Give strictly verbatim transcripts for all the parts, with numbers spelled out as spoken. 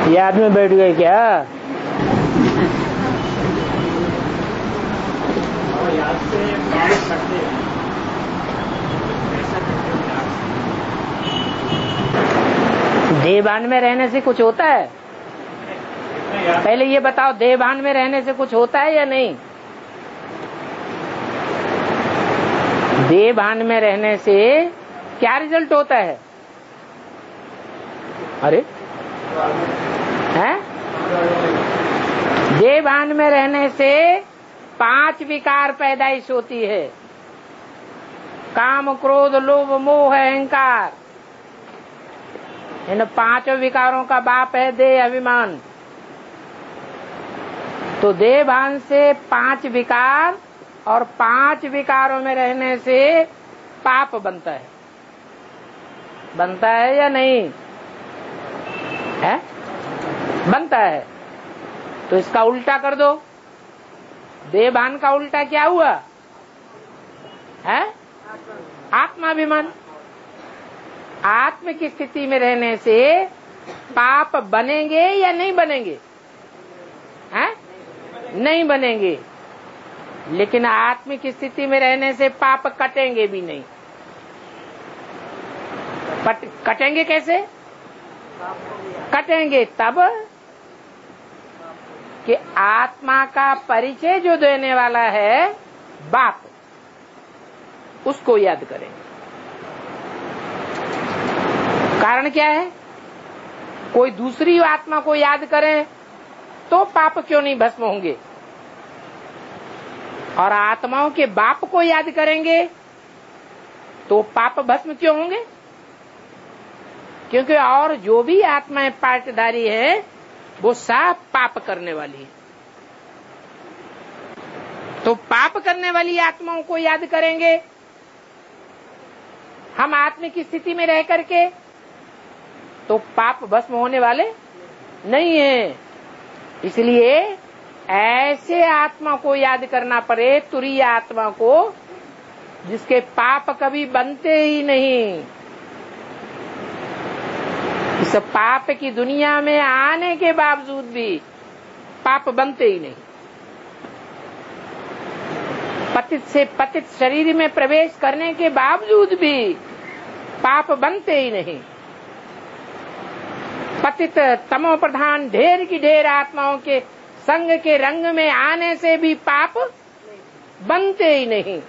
याद में बैठ गए क्या? याद से करते हैं। देहभान में रहने से कुछ होता है? पहले ये बताओ, देहभान में रहने से कुछ होता है या नहीं? देहभान में रहने से क्या रिजल्ट होता है? अरे हैं? देहभान में रहने से पांच विकार पैदाइश होती है। काम, क्रोध, लोभ, मोह, अहंकार। इन पांचों विकारों का बाप है देह अभिमान। तो देहभान से पांच विकार, और पांच विकारों में रहने से पाप बनता है। बनता है या नहीं है? बनता है। तो इसका उल्टा कर दो। देहभान का उल्टा क्या हुआ है? आत्माभिमान। आत्म की स्थिति में रहने से पाप बनेंगे या नहीं बनेंगे? हैं? नहीं बनेंगे। लेकिन आत्म की स्थिति में रहने से पाप कटेंगे भी नहीं। पट, कटेंगे कैसे? कटेंगे तब कि आत्मा का परिचय जो देने वाला है बाप, उसको याद करें। कारण क्या है? कोई दूसरी आत्मा को याद करें तो पाप क्यों नहीं भस्म होंगे, और आत्माओं के बाप को याद करेंगे तो पाप भस्म क्यों होंगे? क्योंकि और जो भी आत्माएं पाटधारी है वो सब पाप करने वाली है। तो पाप करने वाली आत्माओं को याद करेंगे हम आत्मा की स्थिति में रह करके, तो पाप भस्म होने वाले नहीं है। इसलिए ऐसे आत्मा को याद करना पड़े, तुरीय आत्मा को, जिसके पाप कभी बनते ही नहीं। इस पाप की दुनिया में आने के बावजूद भी पाप बनते ही नहीं। पतित से पतित शरीर में प्रवेश करने के बावजूद भी पाप बनते ही नहीं। पतित तमो प्रधान ढेर की ढेर आत्माओं के संग के रंग में आने से भी पाप बनते ही नहीं।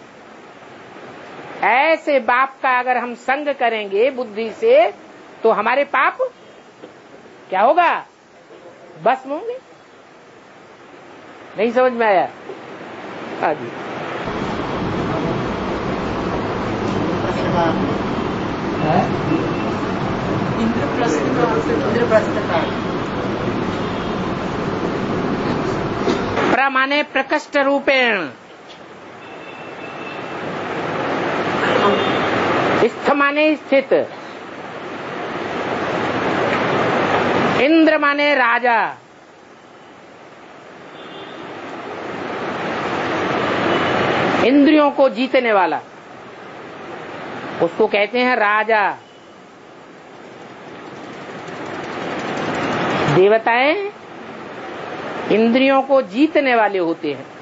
ऐसे बाप का अगर हम संग करेंगे बुद्धि से, तो हमारे पाप क्या होगा? भस्म होंगे। नहीं समझ में आया? हाँ जी। प्र माने प्रकष्ट रूपेण, स्थ माने स्थित, इंद्र माने राजा, इंद्रियों को जीतने वाला, उसको कहते हैं राजा। देवताएं इंद्रियों को जीतने वाले होते हैं।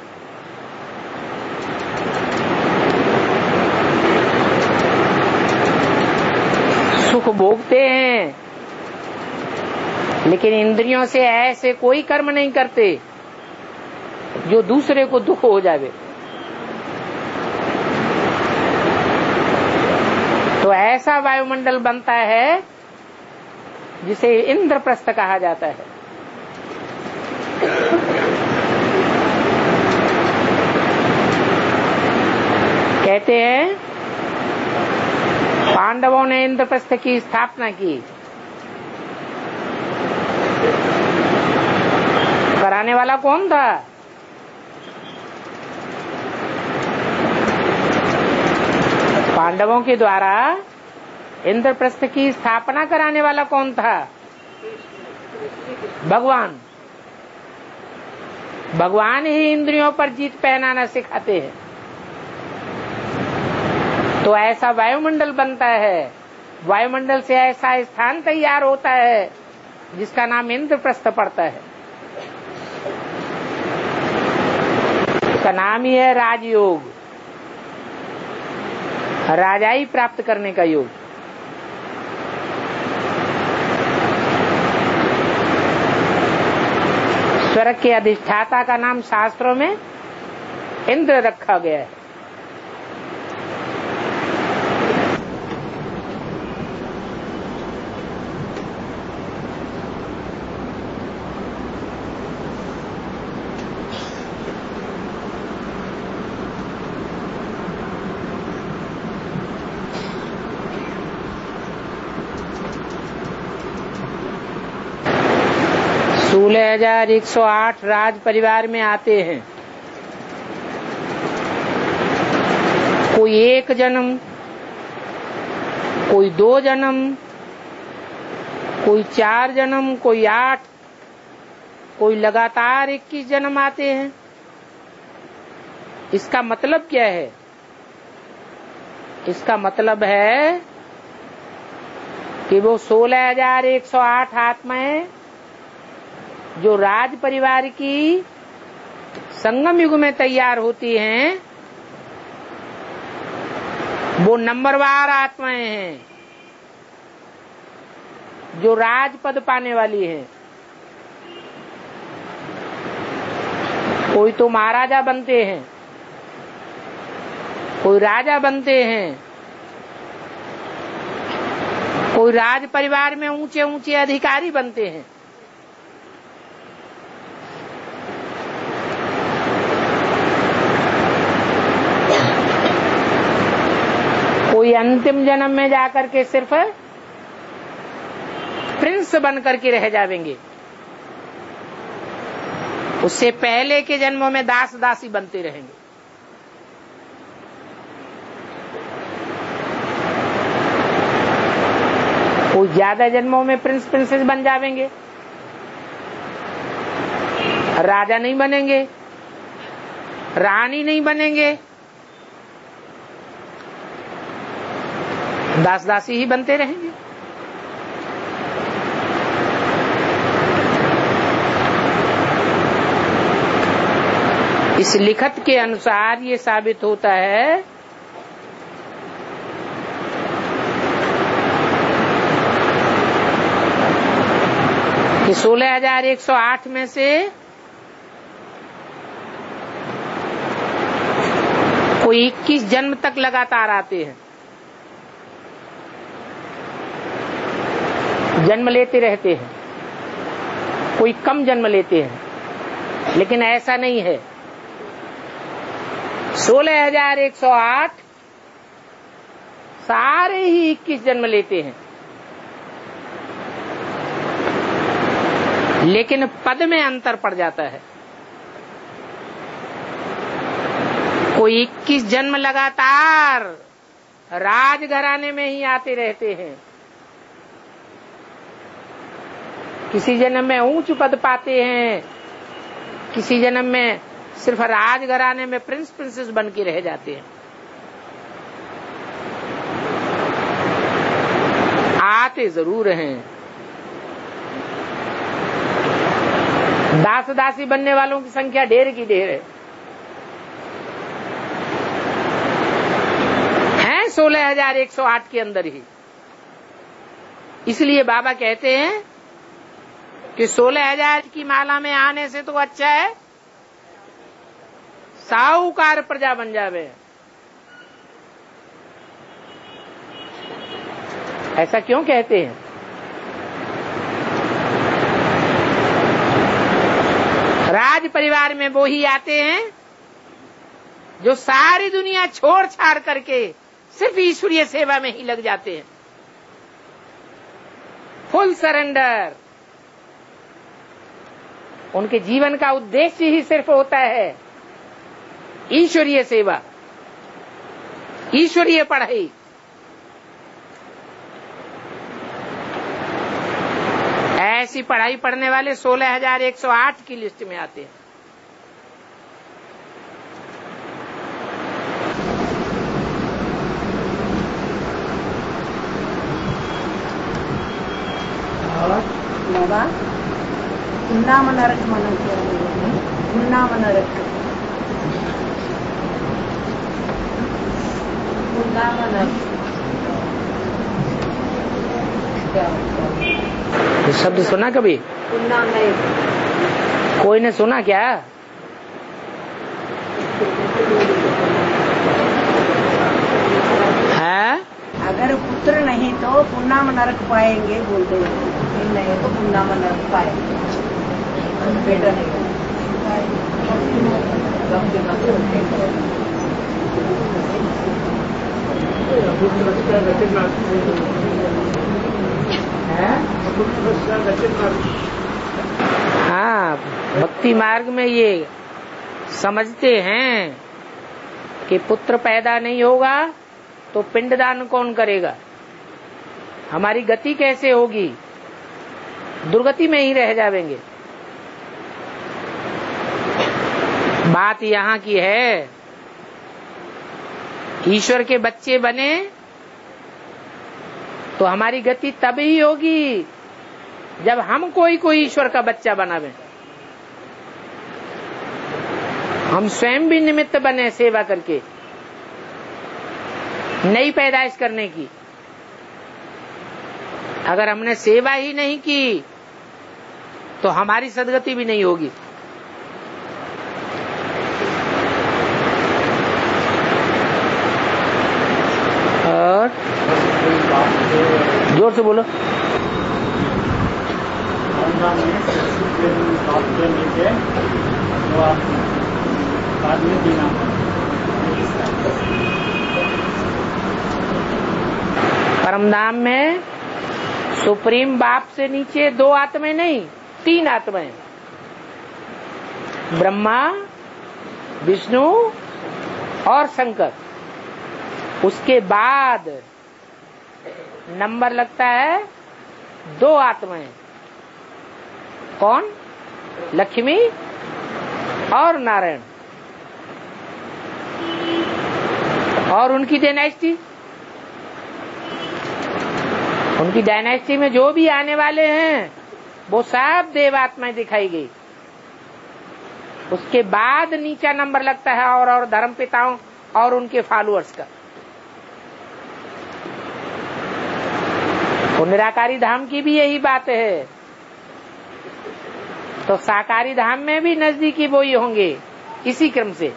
सुख भोगते हैं, लेकिन इंद्रियों से ऐसे कोई कर्म नहीं करते जो दूसरे को दुख हो जावे। तो ऐसा वायुमंडल बनता है जिसे इंद्रप्रस्थ कहा जाता है। कहते हैं पांडवों ने इंद्रप्रस्थ की स्थापना की। कराने वाला कौन था? पांडवों के द्वारा इंद्रप्रस्थ की स्थापना कराने वाला कौन था? भगवान। भगवान ही इंद्रियों पर जीत पहनाना सिखाते हैं। तो ऐसा वायुमंडल बनता है, वायुमंडल से ऐसा स्थान तैयार होता है जिसका नाम इंद्रप्रस्थ पड़ता है, उसका नाम ही है राजयोग, राजाई प्राप्त करने का योग। स्वर्ग के अधिष्ठाता का नाम शास्त्रों में इंद्र रखा गया है। सोलह हजार एक सौ आठ राज परिवार में आते हैं। कोई एक जन्म, कोई दो जन्म, कोई चार जन्म, कोई आठ, कोई लगातार इक्कीस जन्म आते हैं। इसका मतलब क्या है? इसका मतलब है कि वो सोलह हजार एक सौ आठ आत्माएं जो राज परिवार की संगम युग में तैयार होती हैं, वो नंबरवार आत्माएं हैं जो राजपद पाने वाली हैं। कोई तो महाराजा बनते हैं, कोई राजा बनते हैं, कोई राज परिवार में ऊंचे ऊंचे अधिकारी बनते हैं। कोई अंतिम जन्म में जाकर के सिर्फ प्रिंस बन करके रह जाएंगे। उससे पहले के जन्मों में दास दासी बनते रहेंगे। कोई ज्यादा जन्मों में प्रिंस प्रिंसेस बन जाएंगे, राजा नहीं बनेंगे, रानी नहीं बनेंगे, दास दासी ही बनते रहेंगे। इस लिखत के अनुसार ये साबित होता है कि सोलह हजार एक सौ आठ में से कोई इक्कीस जन्म तक लगातार आते हैं, जन्म लेते रहते हैं। कोई कम जन्म लेते हैं, लेकिन ऐसा नहीं है। सोलह हजार एक सौ आठ सारे ही इक्कीस जन्म लेते हैं, लेकिन पद में अंतर पड़ जाता है। कोई इक्कीस जन्म लगातार राजघराने में ही आते रहते हैं, किसी जन्म में ऊंच पद पाते हैं, किसी जन्म में सिर्फ राजघराने में प्रिंस प्रिंसेस बन के रह जाते हैं। आते जरूर हैं। दास दासी बनने वालों की संख्या ढेर की ढेर है, हैं सोलह हजार एक सौ आठ के अंदर ही। इसलिए बाबा कहते हैं कि सोलह हजार की माला में आने से तो अच्छा है साहूकार प्रजा बन जावे। ऐसा क्यों कहते हैं? राज परिवार में वो ही आते हैं जो सारी दुनिया छोड़ छाड़ करके सिर्फ ईश्वरीय सेवा में ही लग जाते हैं। Full surrender. उनके जीवन का उद्देश्य ही सिर्फ होता है ईश्वरीय सेवा, ईश्वरीय पढ़ाई। ऐसी पढ़ाई पढ़ने वाले सोलह हजार एक सौ आठ की लिस्ट में आते हैं। और बाबा पुन्नाम नरक मन पुन्नाम नरक पुन्नाम नरक ये शब्द सुना कभी? पुन्नाम नरक कोई ने सुना क्या? है? अगर पुत्र नहीं तो पुन्नाम नरक पाएंगे बोलते हैं, नहीं तो पुन्नाम नरक पाएंगे। बेटा नहीं हाँ, भक्ति मार्ग में ये समझते हैं कि पुत्र पैदा नहीं होगा तो पिंडदान कौन करेगा, हमारी गति कैसे होगी, दुर्गति में ही रह जाएंगे। बात यहाँ की है, ईश्वर के बच्चे बने तो हमारी गति तभी होगी जब हम कोई कोई ईश्वर का बच्चा बनावे, हम स्वयं भी निमित्त बने सेवा करके नई पैदाइश करने की। अगर हमने सेवा ही नहीं की तो हमारी सदगति भी नहीं होगी। और जोर से बोलो। परमधाम में सुप्रीम बाप से नीचे दो आत्माएं नहीं, तीन आत्माएं, ब्रह्मा, विष्णु और शंकर। उसके बाद नंबर लगता है दो आत्माएं, कौन? लक्ष्मी और नारायण। और उनकी डायनेस्टी, उनकी डायनेस्टी में जो भी आने वाले हैं वो सब देवात्माएं दिखाई गई। उसके बाद नीचा नंबर लगता है और और धर्म पिताओं और उनके फॉलोअर्स का। तो निराकारी धाम की भी यही बात है, तो साकारी धाम में भी नजदीकी वो ही होंगे इसी क्रम से।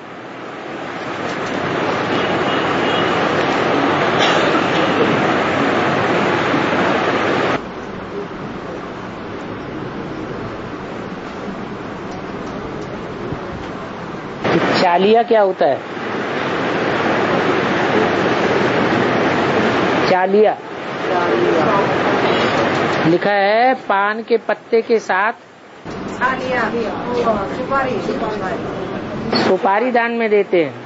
चालिया क्या होता है? चालिया लिखा है पान के पत्ते के साथ सुपारी सुपारी दान में देते हैं।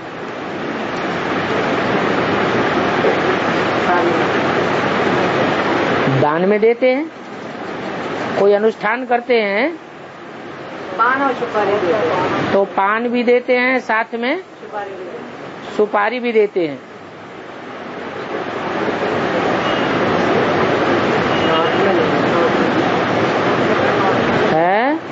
दान में देते हैं, कोई अनुष्ठान करते हैं पान और सुपारी तो पान भी देते हैं, साथ में सुपारी भी देते हैं। है?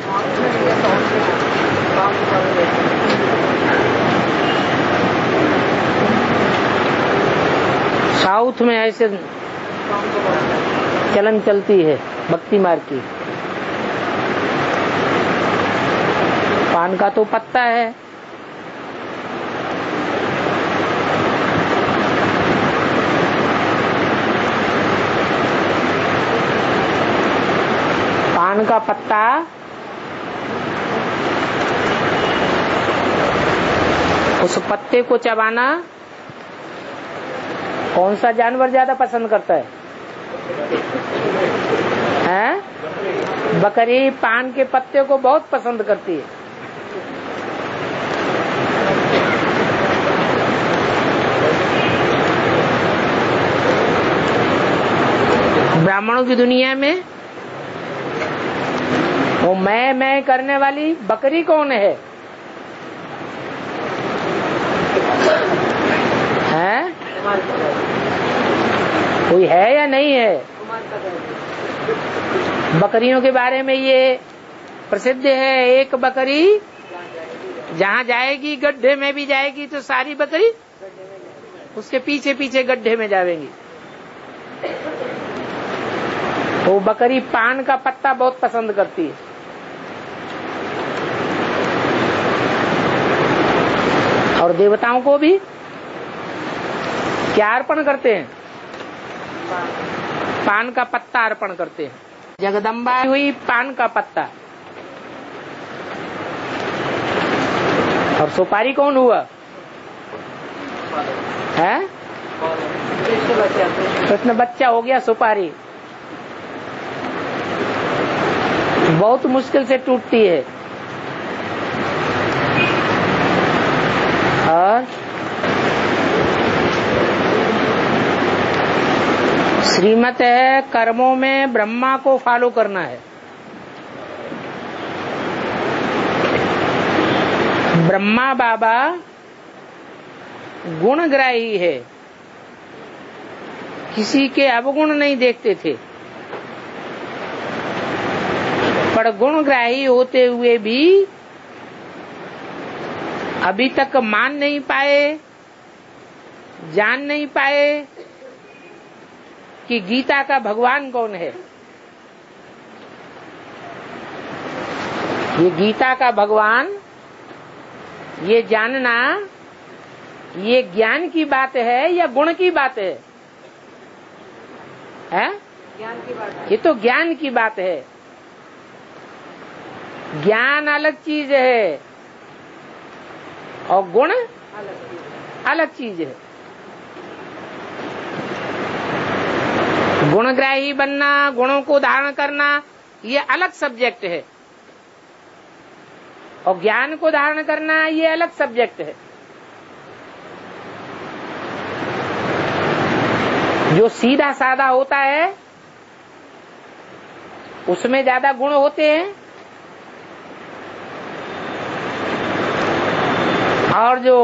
साउथ में ऐसे चलन चलती है भक्ति मार्ग की। पान का तो पत्ता है, पान का पत्ता उस पत्ते को चबाना कौन सा जानवर ज्यादा पसंद करता है? हैं? बकरी पान के पत्ते को बहुत पसंद करती है। ब्राह्मणों की दुनिया में वो मैं मैं करने वाली बकरी कौन है? हैं? कोई है या नहीं है? बकरियों के बारे में ये प्रसिद्ध है, एक बकरी जहाँ जाएगी गड्ढे में भी जाएगी तो सारी बकरी उसके पीछे पीछे गड्ढे में जाएंगी। वो बकरी पान का पत्ता बहुत पसंद करती है। और देवताओं को भी क्या अर्पण करते हैं? पान का पत्ता अर्पण करते हैं। जगदम्बा हुई पान का पत्ता। और सुपारी कौन हुआ? है कृष्ण बच्चा हो गया सुपारी। बहुत मुश्किल से टूटती है। और श्रीमत है कर्मों में ब्रह्मा को फॉलो करना है। ब्रह्मा बाबा गुणग्राही है, किसी के अवगुण नहीं देखते थे, पर गुणग्राही होते हुए भी अभी तक मान नहीं पाए, जान नहीं पाए कि गीता का भगवान कौन है। ये गीता का भगवान ये जानना ये ज्ञान की बात है या गुण की बात है? है? ज्ञान की बात है। ये तो ज्ञान की बात है। ज्ञान अलग चीज है और गुण अलग चीज है। गुणग्राही बनना, गुणों को धारण करना, ये अलग सब्जेक्ट है और ज्ञान को धारण करना ये अलग सब्जेक्ट है। जो सीधा साधा होता है उसमें ज्यादा गुण होते हैं और जो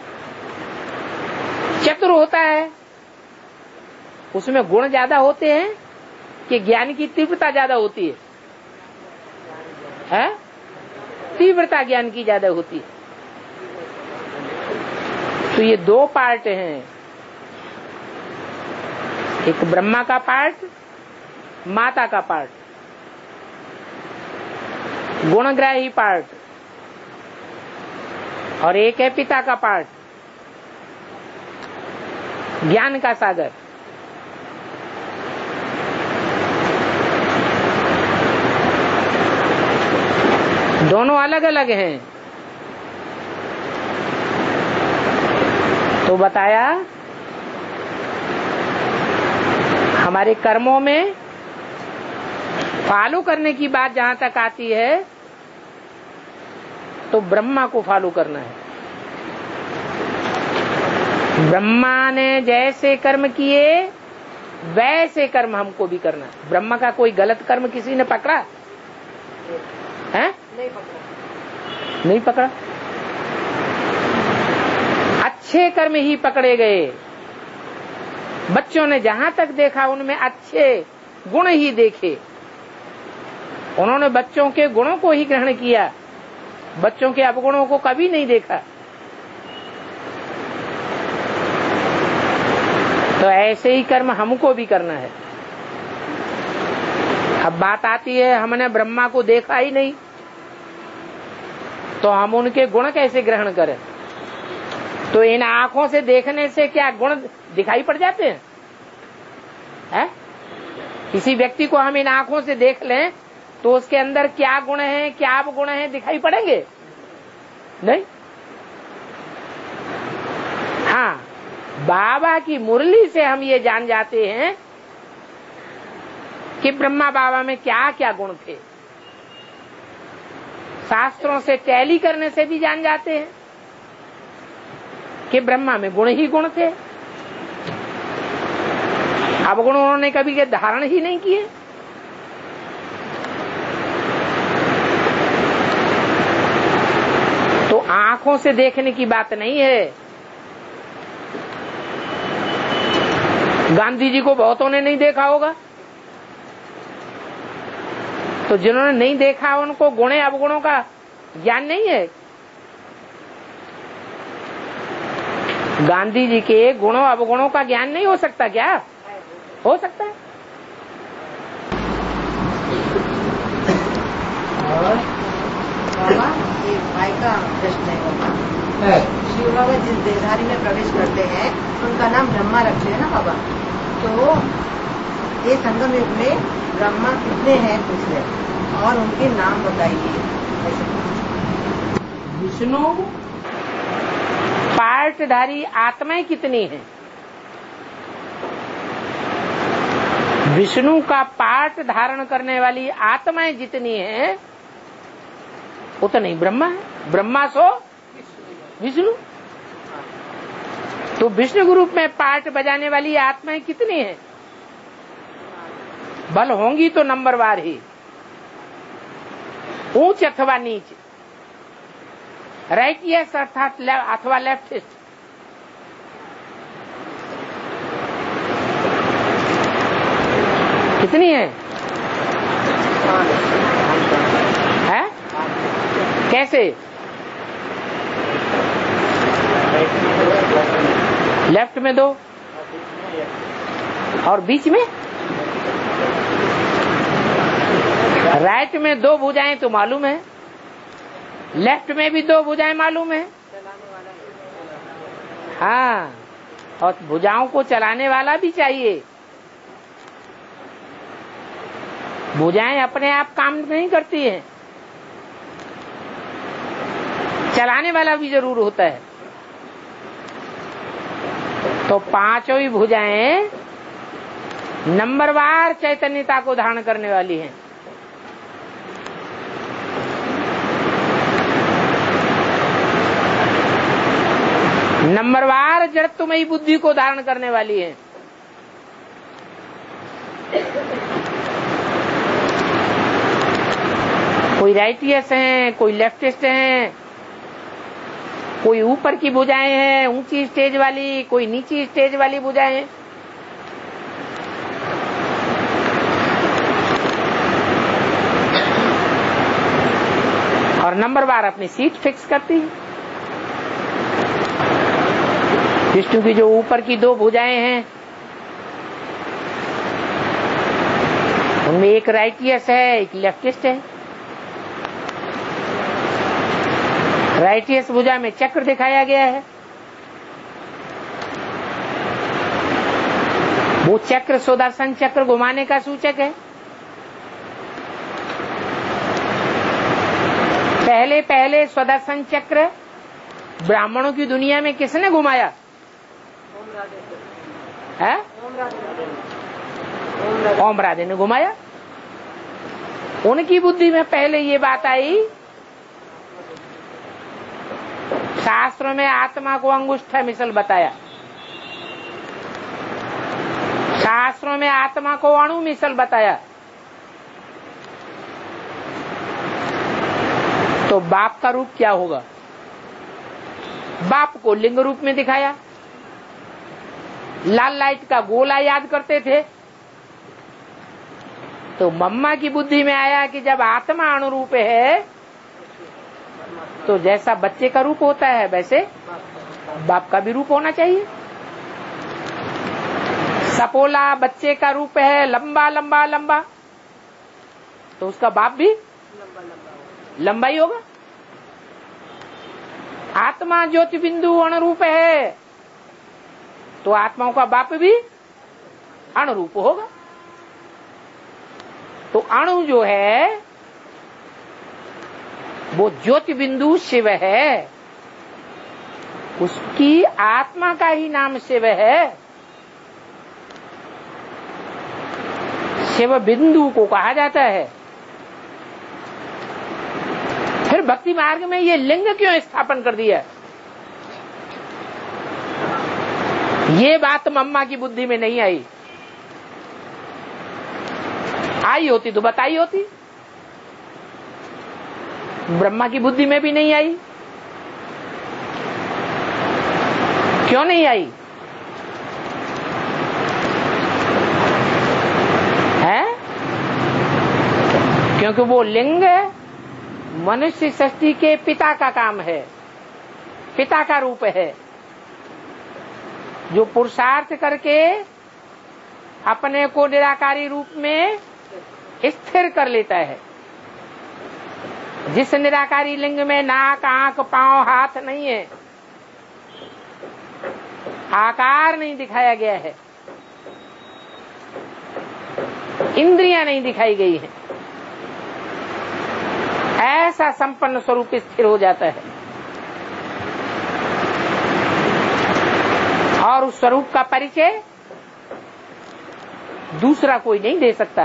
चतुर होता है उसमें गुण ज्यादा होते हैं कि ज्ञान की तीव्रता ज्यादा होती है? है? तीव्रता ज्ञान की ज्यादा होती है। तो ये दो पार्ट हैं, एक ब्रह्मा का पार्ट, माता का पार्ट, गुणग्राही पार्ट, और एक है पिता का पार्ट, ज्ञान का सागर। दोनों अलग अलग हैं। तो बताया हमारे कर्मों में फॉलो करने की बात जहां तक आती है तो ब्रह्मा को फॉलो करना है। ब्रह्मा ने जैसे कर्म किए वैसे कर्म हमको भी करना है। ब्रह्मा का कोई गलत कर्म किसी ने पकड़ा है? नहीं पकड़ा। नहीं पकड़ा। अच्छे कर्म ही पकड़े गए। बच्चों ने जहां तक देखा उनमें अच्छे गुण ही देखे। उन्होंने बच्चों के गुणों को ही ग्रहण किया, बच्चों के अवगुणों को कभी नहीं देखा। तो ऐसे ही कर्म हमको भी करना है। अब बात आती है हमने ब्रह्मा को देखा ही नहीं तो हम उनके गुण कैसे ग्रहण करें? तो इन आंखों से देखने से क्या गुण दिखाई पड़ जाते हैं? है? किसी व्यक्ति को हम इन आंखों से देख लें तो उसके अंदर क्या गुण है, क्या अवगुण है, दिखाई पड़ेंगे? नहीं। हाँ, बाबा की मुरली से हम ये जान जाते हैं कि ब्रह्मा बाबा में क्या क्या गुण थे। शास्त्रों से टैली करने से भी जान जाते हैं कि ब्रह्मा में गुण ही गुण थे, अवगुण उन्होंने कभी के धारण ही नहीं किए। तो आंखों से देखने की बात नहीं है। गांधी जी को बहुतों ने नहीं देखा होगा, तो जिन्होंने नहीं देखा उनको गुणे अवगुणों का ज्ञान नहीं है। गांधी जी के गुणों अवगुणों का ज्ञान नहीं हो सकता क्या? हो सकता है। और बाबा ये भाई का प्रश्न है। शिव बाबा जिस देहधारी में प्रवेश करते हैं उनका नाम ब्रह्मा रखते हैं ना बाबा, तो ये संगम युग में ब्रह्मा कितने हैं पूछ रहे और उनके नाम बताइए। विष्णु पार्टधारी आत्माएं कितनी हैं? विष्णु का पार्ट धारण करने वाली आत्माएं जितनी हैं उतना ही ब्रह्मा है। ब्रह्मा सो विष्णु। तो विष्णु ग्रुप में पार्ट बजाने वाली आत्माएं कितनी हैं? बल होंगी तो नंबरवार ही, ऊंच अथवा नीच, राइट यस अर्थात अथवा लेफ्टिस्ट। कितनी है? है? कैसे? लेफ्ट में दो और बीच में? राइट में दो भुजाएं तो मालूम है, लेफ्ट में भी दो भुजाएं मालूम है। हाँ, और भुजाओं को चलाने वाला भी चाहिए। भुजाएं अपने आप काम नहीं करती हैं, चलाने वाला भी जरूर होता है। तो पांचों ही भुजाएं नंबरवार चैतन्यता को धारण करने वाली हैं। नंबरवार जड़त्वमयी बुद्धि को धारण करने वाली है। कोई राइटियस हैं, कोई लेफ्टिस्ट हैं, कोई ऊपर की भुजाएं हैं ऊंची स्टेज वाली, कोई नीची स्टेज वाली भुजाएं हैं। और नंबरवार अपनी सीट फिक्स करती है। विष्णु की जो ऊपर की दो भुजाएं हैं उनमें एक राइटियस है, एक लेफ्टिस्ट है। राइटियस भुजा में चक्र दिखाया गया है। वो चक्र सुदर्शन चक्र घुमाने का सूचक है। पहले पहले सुदर्शन चक्र ब्राह्मणों की दुनिया में किसने घुमाया है? ओम राधे ने घुमाया। उनकी बुद्धि में पहले ये बात आई, शास्त्रों में आत्मा को अंगुष्ठा मिसल बताया, शास्त्रों में आत्मा को अणु मिसल बताया। तो बाप का रूप क्या होगा? बाप को लिंग रूप में दिखाया। लाल लाइट का गोला याद करते थे तो मम्मा की बुद्धि में आया कि जब आत्मा अनुरूप है तो जैसा बच्चे का रूप होता है वैसे बाप का भी रूप होना चाहिए। सपोला बच्चे का रूप है, लंबा लंबा लंबा, तो उसका बाप भी लंबा ही होगा। आत्मा ज्योति बिंदु अनुरूप है तो आत्माओं का बाप भी अणुरूप होगा। तो अणु जो है वो ज्योति बिंदु शिव है, उसकी आत्मा का ही नाम शिव है। शिव बिंदु को कहा जाता है। फिर भक्ति मार्ग में ये लिंग क्यों स्थापन कर दिया? ये बात मम्मा की बुद्धि में नहीं आई। आई होती तो बताई होती, ब्रह्मा की बुद्धि में भी नहीं आई। क्यों नहीं आई है? क्योंकि वो लिंग मनुष्य सृष्टि के पिता का काम है, पिता का रूप है, जो पुरुषार्थ करके अपने को निराकारी रूप में स्थिर कर लेता है। जिस निराकारी लिंग में नाक, आंख, पांव, हाथ नहीं है, आकार नहीं दिखाया गया है, इंद्रियां नहीं दिखाई गई है, ऐसा संपन्न स्वरूप स्थिर हो जाता है और उस स्वरूप का परिचय दूसरा कोई नहीं दे सकता।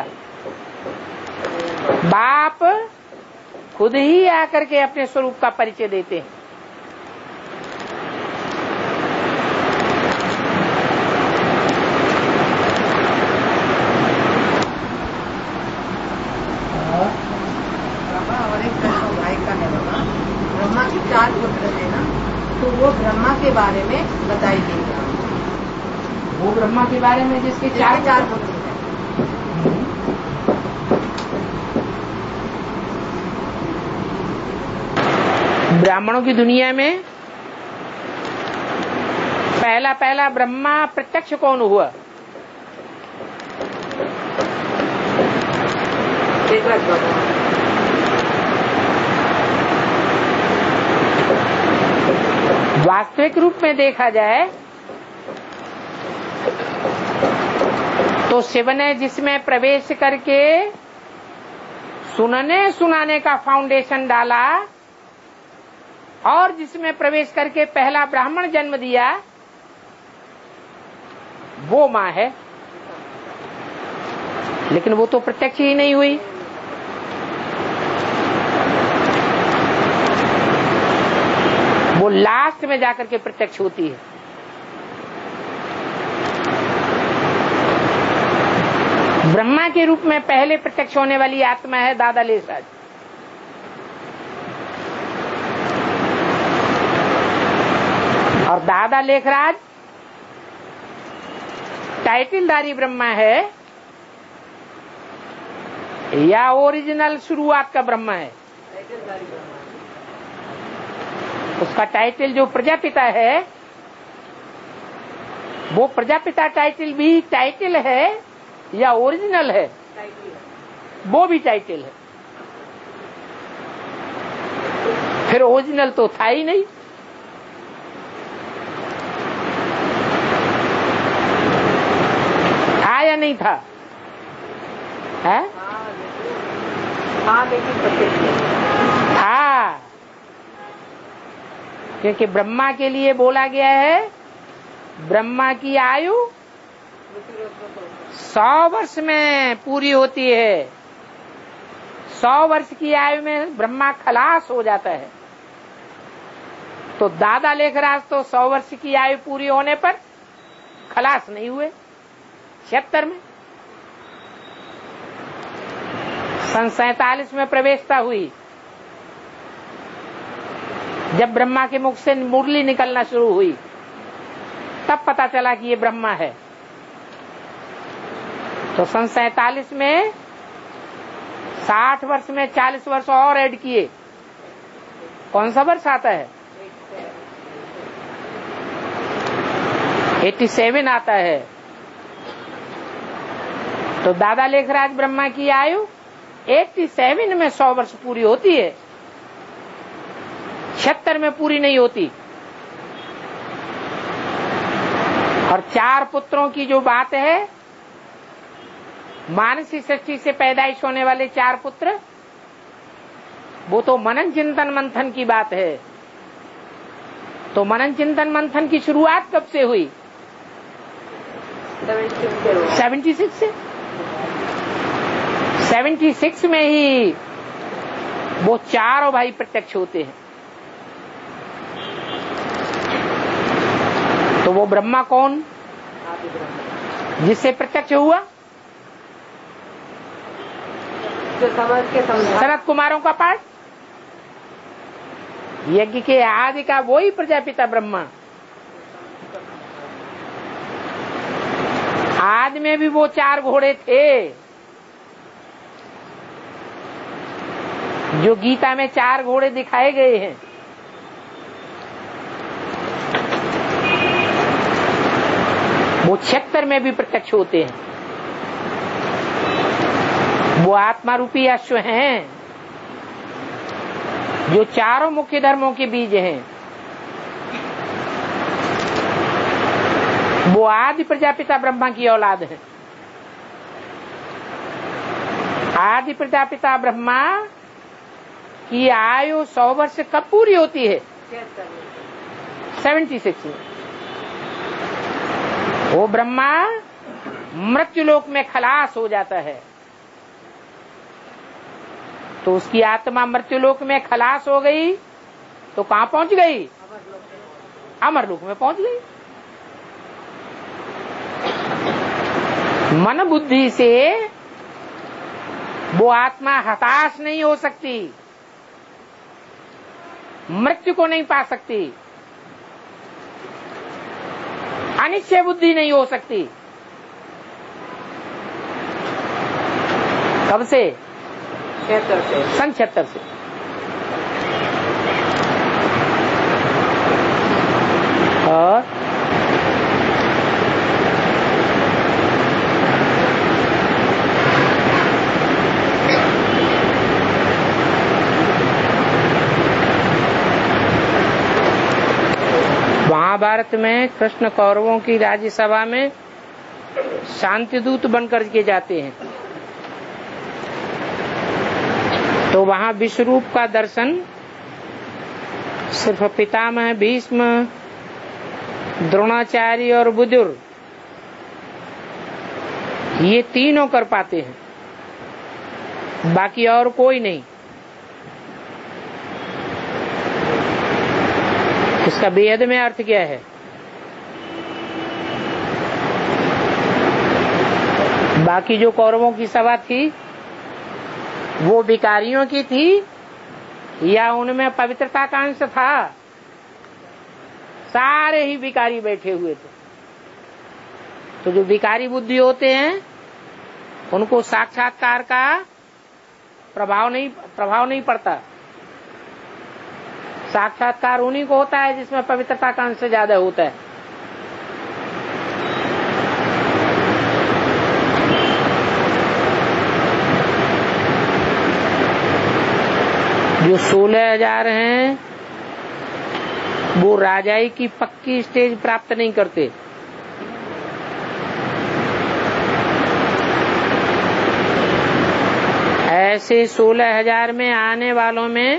बाप खुद ही आकर के अपने स्वरूप का परिचय देते हैं। और एक प्रश्न भाई का है बाबा, ब्रह्मा के चार पुत्र थे ना, तो वो ब्रह्मा के बारे में बताइए। वो ब्रह्मा के बारे में जिसके चार चार पुत्र हैं। ब्राह्मणों की दुनिया में पहला पहला ब्रह्मा प्रत्यक्ष कौन हुआ? वास्तविक रूप में देखा जाए तो शिव ने जिसमें प्रवेश करके सुनने सुनाने का फाउंडेशन डाला और जिसमें प्रवेश करके पहला ब्राह्मण जन्म दिया, वो मां है। लेकिन वो तो प्रत्यक्ष ही नहीं हुई। वो लास्ट में जाकर के प्रत्यक्ष होती है। ब्रह्मा के रूप में पहले प्रत्यक्ष होने वाली आत्मा है दादा लेखराज। और दादा लेखराज टाइटलधारी ब्रह्मा है या ओरिजिनल शुरुआत का ब्रह्मा है? उसका टाइटल जो प्रजापिता है, वो प्रजापिता टाइटल भी टाइटल है या ओरिजिनल है? वो भी टाइटल है। फिर ओरिजिनल तो था ही नहीं। था या नहीं था? है? हाँ, लेकिन था, क्योंकि ब्रह्मा के लिए बोला गया है ब्रह्मा की आयु सौ वर्ष में पूरी होती है। सौ वर्ष की आयु में ब्रह्मा खलास हो जाता है। तो दादा लेखराज तो सौ वर्ष की आयु पूरी होने पर खलास नहीं हुए। छिहत्तर में सन सैतालीस में प्रवेशता हुई, जब ब्रह्मा के मुख से मुरली निकलना शुरू हुई, तब पता चला कि ये ब्रह्मा है। तो सन सैतालीस में साठ वर्ष में चालीस वर्ष और ऐड किए। कौन सा वर्ष आता है? सत्तासी आता है। तो दादा लेखराज ब्रह्मा की आयु सत्तासी में सौ वर्ष पूरी होती है, छिहत्तर में पूरी नहीं होती। और चार पुत्रों की जो बात है, मानसी सृष्टि से पैदाइश होने वाले चार पुत्र, वो तो मनन चिंतन मंथन की बात है। तो मनन चिंतन मंथन की शुरुआत कब से हुई? छिहत्तर से। छिहत्तर में ही वो चारों भाई प्रत्यक्ष होते हैं। तो वो ब्रह्मा कौन जिससे प्रत्यक्ष हुआ? शरद कुमारों का पाठ, यज्ञ के आदि का वही प्रजापिता ब्रह्मा। आदि में भी वो चार घोड़े थे, जो गीता में चार घोड़े दिखाए गए हैं, वो छिहत्तर में भी प्रत्यक्ष होते हैं। वो आत्मा रूपी अश्व हैं जो चारों मुख्य धर्मों के बीज हैं। वो आदि प्रजापिता ब्रह्मा की औलाद है। आदि प्रजापिता ब्रह्मा की आयु सौ वर्ष कब पूरी होती है? सेवेंटी सिक्स में। वो ब्रह्मा मृत्युलोक में खलास हो जाता है, तो उसकी आत्मा मृत्युलोक में खलास हो गई तो कहां पहुंच गई? अमरलोक में पहुंच गई। मन बुद्धि से वो आत्मा हताश नहीं हो सकती, मृत्यु को नहीं पा सकती, अनिश्चय बुद्धि नहीं हो सकती। कब से? छिहत्तर से। सन छिहत्तर से। और महाभारत में कृष्ण कौरवों की राज्यसभा में शांति दूत बनकर के जाते हैं, तो वहां विश्वरूप का दर्शन सिर्फ पितामह भीष्म, द्रोणाचार्य और बुजुर्ग ये तीनों कर पाते हैं, बाकी और कोई नहीं। इसका बेहद में अर्थ क्या है? बाकी जो कौरवों की सभा थी वो भिखारियों की थी या उनमें पवित्रता का अंश था? सारे ही भिखारी बैठे हुए थे। तो जो भिखारी बुद्धि होते हैं उनको साक्षात्कार का प्रभाव नहीं प्रभाव नहीं पड़ता। साक्षात्कार उन्हीं को होता है जिसमें पवित्रता का अंश ज्यादा होता है। जो सोलह हजार हैं वो राजाई की पक्की स्टेज प्राप्त नहीं करते। ऐसे सोलह हजार में आने वालों में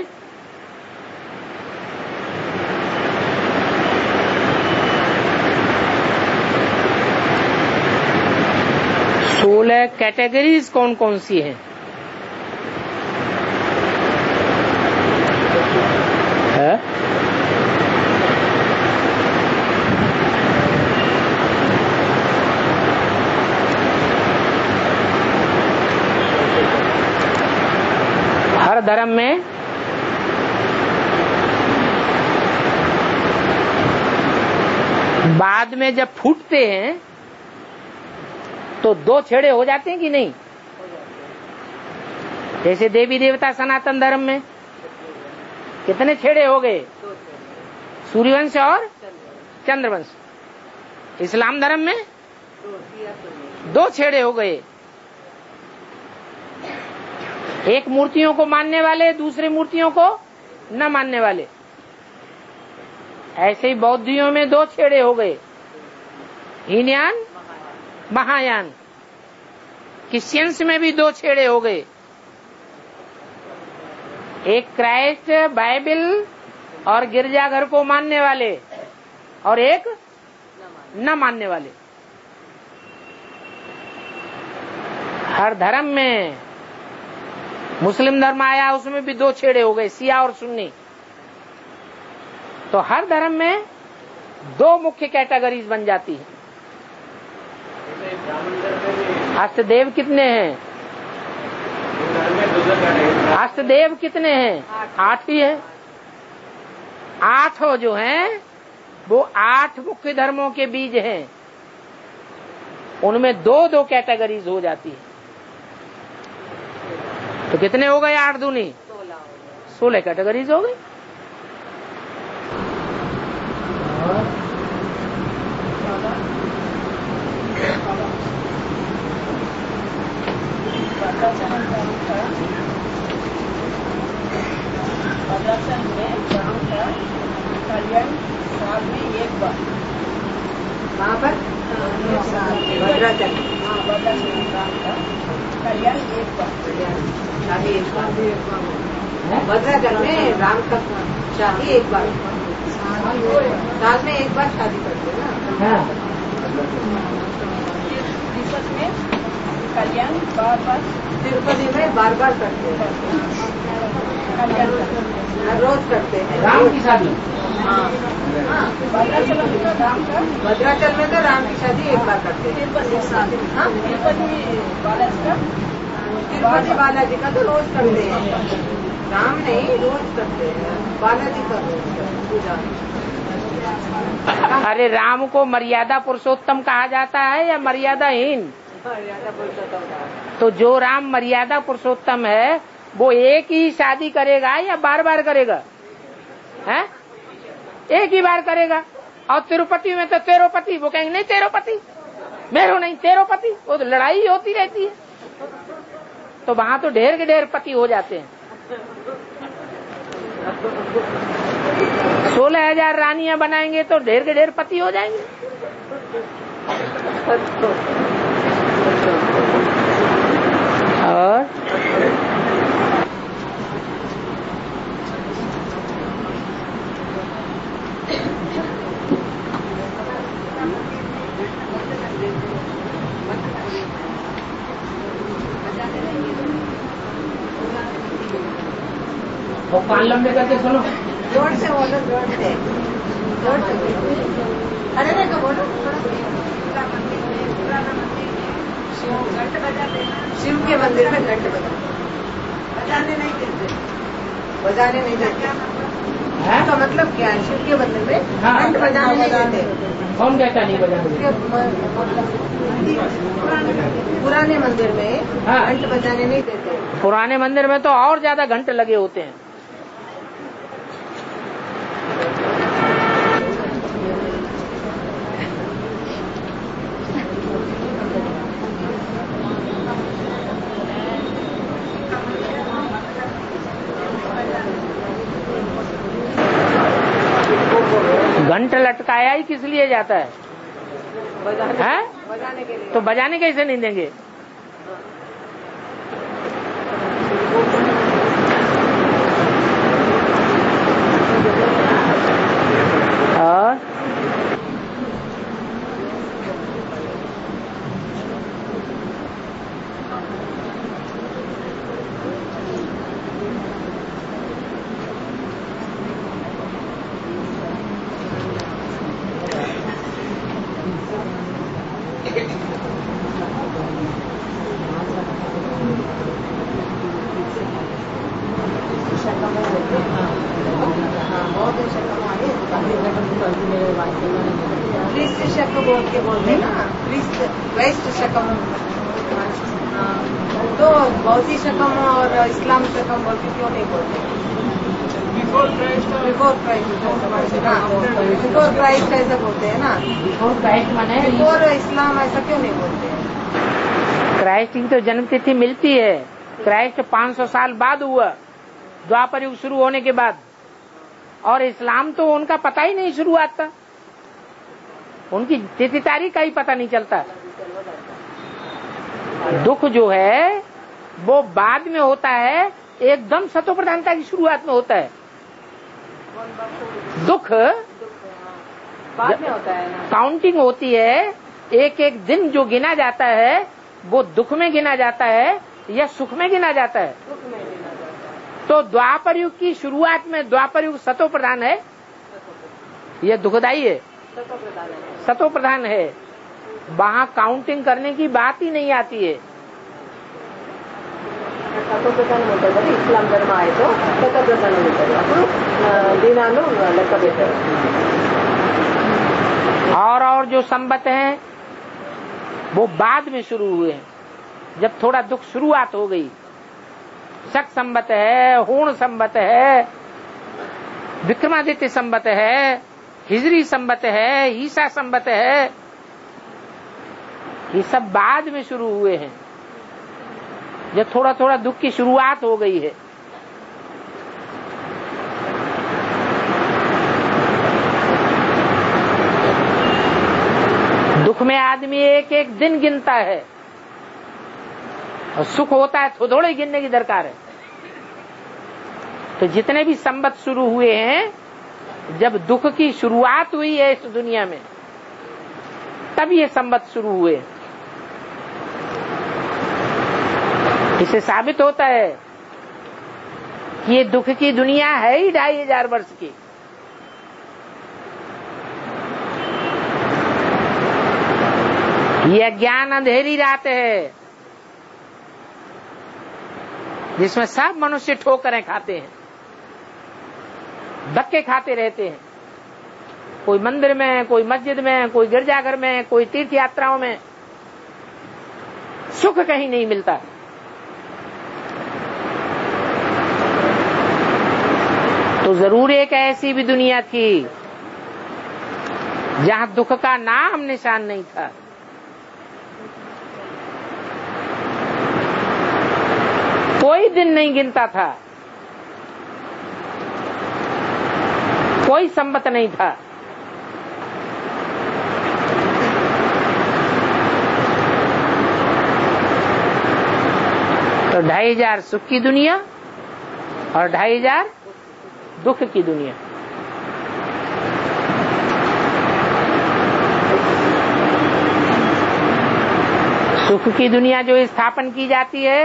सोलह कैटेगरीज कौन कौन सी हैं? है? हर धर्म में बाद में जब फूटते हैं तो दो छेड़े हो जाते हैं कि नहीं? जैसे देवी देवता सनातन धर्म में कितने छेड़े हो गए? सूर्यवंश और चंद्रवंश। इस्लाम धर्म में दो छेड़े हो गए, एक मूर्तियों को मानने वाले, दूसरी मूर्तियों को न मानने वाले। ऐसे ही बौद्धियों में दो छेड़े हो गए, हीनयान महायान। क्रिश्चियंस में भी दो छेड़े हो गए, एक क्राइस्ट बाइबल और गिरजाघर को मानने वाले और एक न मानने वाले। हर धर्म में मुस्लिम धर्म आया उसमें भी दो छेड़े हो गए, शिया और सुन्नी। तो हर धर्म में दो मुख्य कैटेगरीज बन जाती है। अष्टदेव कितने हैं? अष्टदेव कितने हैं? आठ ही है। आठ जो हैं वो आठ मुख्य धर्मों के बीज हैं, उनमें दो दो कैटेगरीज हो जाती है। तो कितने हो गए? आठ दूनी सोलह कैटेगरीज हो गई। भद्राचल में राम का कल्याण साल में एक बार, वहाँ पर भद्राचल हाँ भद्राचल में राम का कल्याण एक बार, शादी एक बार, भद्राचल में राम का शादी एक बार, साल में एक बार शादी करते हैं ना। तिरुपति में कल्याण बार बार, तिरुपति में बार बार करते हैं, कल्याण रोज करते हैं राम की शादी। हाँ भद्राचल में तो राम का भद्राचल में तो राम की शादी एक बार करते हैं। तिरुपति हाँ तिरुपति बालाजी का तिरुपति बालाजी का तो रोज करते हैं, राम नहीं रोज करते हैं, बालाजी का रोज पूजा। अरे राम को मर्यादा पुरुषोत्तम कहा जाता है या मर्यादाहीन? मर्यादा पुरुषोत्तम। तो जो राम मर्यादा पुरुषोत्तम है वो एक ही शादी करेगा या बार बार करेगा? हैं? एक ही बार करेगा। और तिरुपति में तो तेरोपति, वो कहेंगे नहीं तेरोपति, मेरो नहीं तेरोपति, वो तो लड़ाई होती रहती है। तो वहाँ तो ढेर के ढेर पति हो जाते हैं। सोलह हजार रानियां बनाएंगे तो ढेर के ढेर पति हो जाएंगे। और वो कान लंबे करके सुनो, जोर से बोलो, जोर से जोर से अरे नहीं तो बोलो। शिव के मंदिर में घंट बजाने नहीं देते, बजाने नहीं देते। तो मतलब क्या है, शिव के मंदिर में घंट बजाने नहीं देते। कौन कहता नहीं बजाने? पुराने मंदिर में घंट बजाने नहीं देते। पुराने मंदिर में तो और ज्यादा घंटे लगे होते हैं। घंटा लटकाया ही किस लिए जाता है? बजाने, है? बजाने के लिए। तो बजाने कैसे नहीं देंगे? और क्रिस्त शक बोल के बोलते हैं ना, क्रिस्त क्राइस्ट शकम। तो बौद्धी शकम और इस्लाम शकम बोल के क्यों नहीं बोलते? Before Christ, before Christ, before Christ ऐसा बोलते हैं ना। बिफोर क्राइस्ट माने बिफोर इस्लाम ऐसा क्यों नहीं बोलते? क्राइस्ट की तो जन्म तिथि मिलती है। क्राइस्ट पाँच सौ साल बाद हुआ, द्वापर युग शुरू होने के बाद। और इस्लाम तो उनका पता ही नहीं शुरुआत था, उनकी तिथि तारीख का ही पता नहीं चलता। दुख जो है वो बाद में होता है, एकदम सतो प्रधानता की शुरुआत में होता है। दुख बाद में होता है ना, काउंटिंग होती है, एक एक दिन जो गिना जाता है वो दुख में गिना जाता है या सुख में गिना जाता है? दुख में गिना जाता है। तो द्वापर युग की शुरुआत में द्वापर युग सतो प्रधान है, यह दुखदाई है, सतो प्रधान है। सतो प्रधान है। वहाँ काउंटिंग करने की बात ही नहीं आती है। सतो प्रधान होता है, इस्लाम धर्म आए तो सतो प्रधान होता है, दिनालू लेक्क बेटर। और और जो संबत हैं वो बाद में शुरू हुए हैं, जब थोड़ा दुख शुरुआत हो गई शक संवत है, हूण संवत है, विक्रमादित्य संवत है, हिजरी संवत है, ईसा संवत है, ये सब बाद में शुरू हुए हैं, जब थोड़ा थोड़ा दुख की शुरुआत हो गई है। दुख में आदमी एक एक दिन गिनता है और सुख होता है तो थोड़े गिनने की दरकार है। तो जितने भी संवत शुरू हुए हैं, जब दुख की शुरुआत हुई है इस दुनिया में, तब ये संवत शुरू हुए। इससे साबित होता है कि ये दुख की दुनिया है ही ढाई हजार वर्ष की। ये अज्ञान अंधेरी रात है जिसमें सब मनुष्य ठोकरें खाते हैं, धक्के खाते रहते हैं। कोई मंदिर में, कोई मस्जिद में, कोई गिरजाघर में, कोई तीर्थ यात्राओं में, सुख कहीं नहीं मिलता। तो जरूर एक ऐसी भी दुनिया थी जहां दुख का नाम निशान नहीं था। कोई दिन नहीं गिनता था, कोई संवत नहीं था। तो ढाई हजार सुख की दुनिया और ढाई हजार दुख की दुनिया। सुख की दुनिया जो स्थापन की जाती है,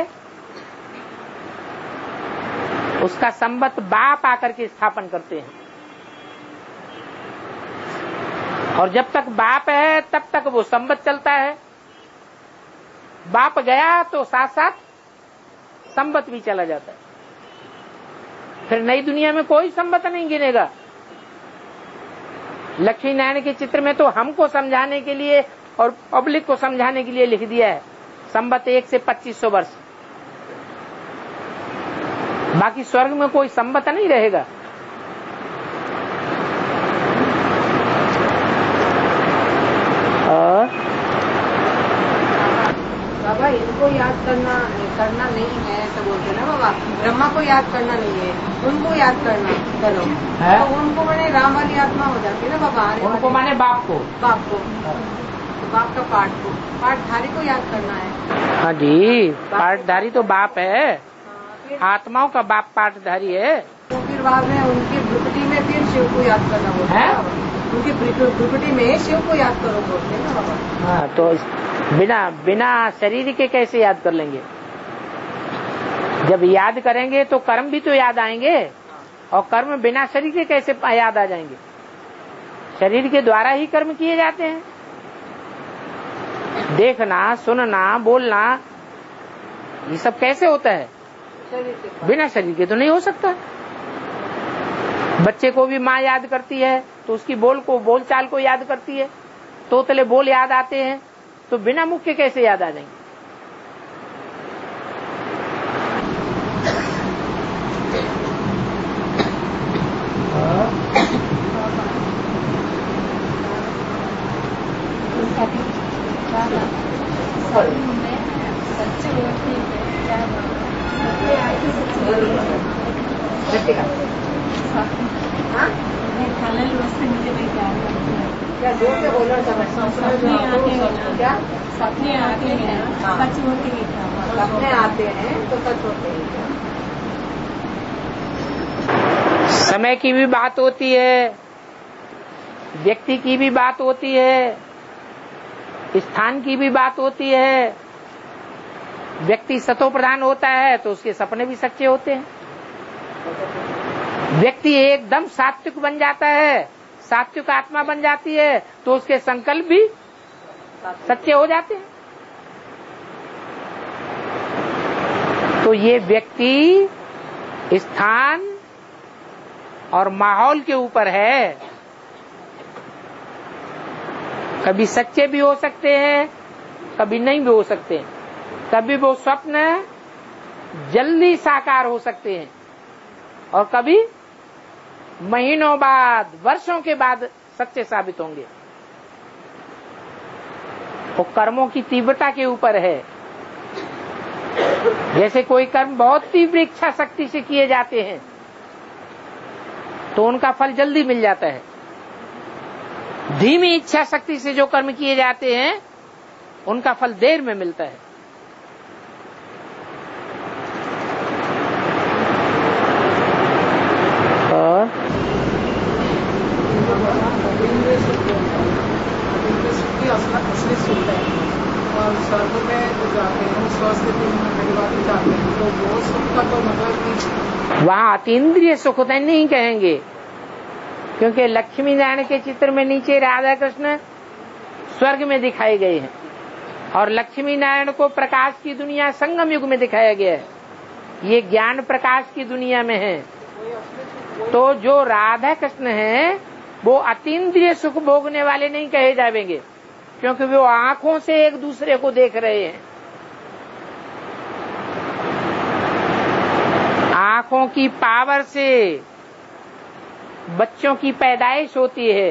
उसका संवत बाप आकर के स्थापन करते हैं। और जब तक बाप है तब तक वो संवत चलता है। बाप गया तो साथ साथ संवत भी चला जाता है। फिर नई दुनिया में कोई संवत नहीं गिनेगा। लक्ष्मी नारायण के चित्र में तो हमको समझाने के लिए और पब्लिक को समझाने के लिए लिख दिया है संवत एक से पच्चीस सौ वर्ष। बाकी स्वर्ग में कोई संवत नहीं रहेगा। और बाबा इनको याद करना करना नहीं है ऐसा बोलते ना बाबा। ब्रह्मा को याद करना नहीं है, उनको याद करना करो है? तो उनको माने राम वाली आत्मा हो जाती है ना बाबा। उनको माने बाप को, बाप को, तो बाप का पाठ को, पाठधारी को याद करना है। हाँ जी, पाठधारी तो बाप है, आत्माओं का बाप पाठधारी है। तो फिर बाद में उनकी भ्रुकुटी में फिर शिव को याद करना बोलते हैं। उनकी भ्रुकुटी में शिव को याद करो बोलते हैं ना बाबा। हाँ, तो बिना बिना शरीर के कैसे याद कर लेंगे? जब याद करेंगे तो कर्म भी तो याद आएंगे, और कर्म बिना शरीर के कैसे याद आ जाएंगे? शरीर के द्वारा ही कर्म किए जाते हैं। देखना, सुनना, बोलना, ये सब कैसे होता है? बिना शरीर के तो नहीं हो सकता। बच्चे को भी माँ याद करती है तो उसकी बोल को, बोल चाल को याद करती है। तोतले बोल याद आते हैं, तो बिना मुख के कैसे याद आ जाएंगे? क्या जोर से बोलो, सपने आते हैं, सच होते हैं। सपने आते हैं तो सच होते हैं। समय की भी बात होती है, व्यक्ति की भी बात होती है, स्थान की भी बात होती है। व्यक्ति सतो प्रधान होता है तो उसके सपने भी सच्चे होते हैं। व्यक्ति एकदम सात्विक बन जाता है, सात्विक आत्मा बन जाती है, तो उसके संकल्प भी सच्चे हो जाते हैं। तो ये व्यक्ति स्थान और माहौल के ऊपर है। कभी सच्चे भी हो सकते हैं, कभी नहीं भी हो सकते हैं। कभी वो स्वप्न जल्दी साकार हो सकते हैं और कभी महीनों बाद, वर्षों के बाद सच्चे साबित होंगे। वो कर्मों की तीव्रता के ऊपर है। जैसे कोई कर्म बहुत तीव्र इच्छा शक्ति से किए जाते हैं तो उनका फल जल्दी मिल जाता है। धीमी इच्छा शक्ति से जो कर्म किए जाते हैं उनका फल देर में मिलता है। और असली सुख है और स्वर्ग में जो जाते हैं स्वस्थिति में परिवार जाते हैं तो वो सुख का तो मतलब नहीं। वहाँ अतीन्द्रिय सुख तो नहीं कहेंगे, क्योंकि लक्ष्मी नारायण के चित्र में नीचे राधा कृष्ण स्वर्ग में दिखाए गए हैं और लक्ष्मी नारायण को प्रकाश की दुनिया संगम युग में दिखाया गया है। ये ज्ञान प्रकाश की दुनिया में है। तो जो राधा कृष्ण हैं वो अतीन्द्रिय सुख भोगने वाले नहीं कहे जाएंगे, क्योंकि वो आंखों से एक दूसरे को देख रहे हैं। आंखों की पावर से बच्चों की पैदाइश होती है,